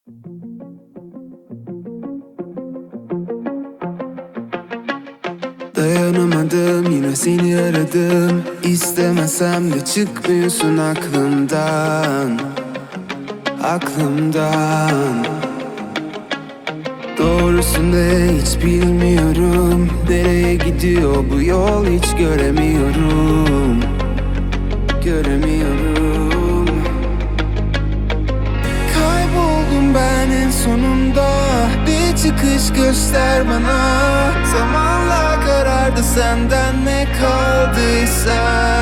Dayanamadım, yine seni aradım. İstemesem de çıkmıyorsun aklımdan. Doğrusu ne hiç bilmiyorum. Nereye gidiyor bu yol hiç göremiyorum. Kayboldum ben en sonunda. Bir çıkış göster bana. Zamanla karardı senden ne kaldıysa.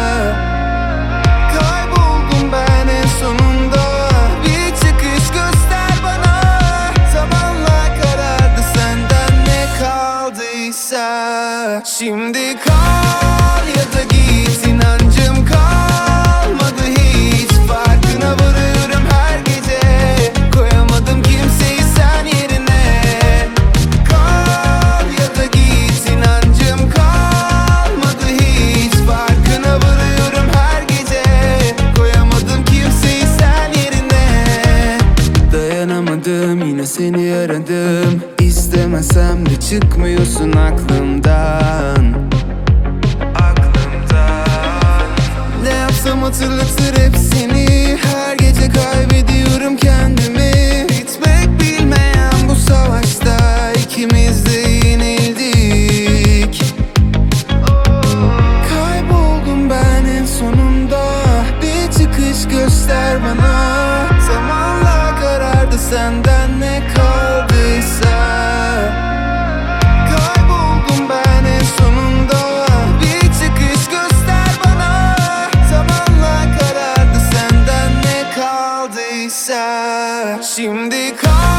Kayboldum ben en sonunda. Bir çıkış göster bana. Zamanla karardı senden ne kaldıysa. Şimdi kal ya da git, inancım kalmadı hiç. Farkına varıyorum her gece. Koyamadım kimseyi sen yerine. Kal ya da git, inancım kalmadı hiç. Farkına varıyorum her gece. Koyamadım kimseyi sen yerine. Dayanamadım, yine seni aradım. İstemesem de çıkmıyorsun aklımdan. Ne yapsam hatırlatır hep seni. Her gece kaybediyorum kendimi. Bitmek bilmeyen bu savaşta ikimiz de yenildik. Kayboldum ben en sonunda. Bir çıkış göster bana. Zamanla karardı senden ne kaldıysa. Kayboldum ben en sonunda. Bir çıkış göster bana. Zamanla karardı senden ne kaldıysa. Şimdi kal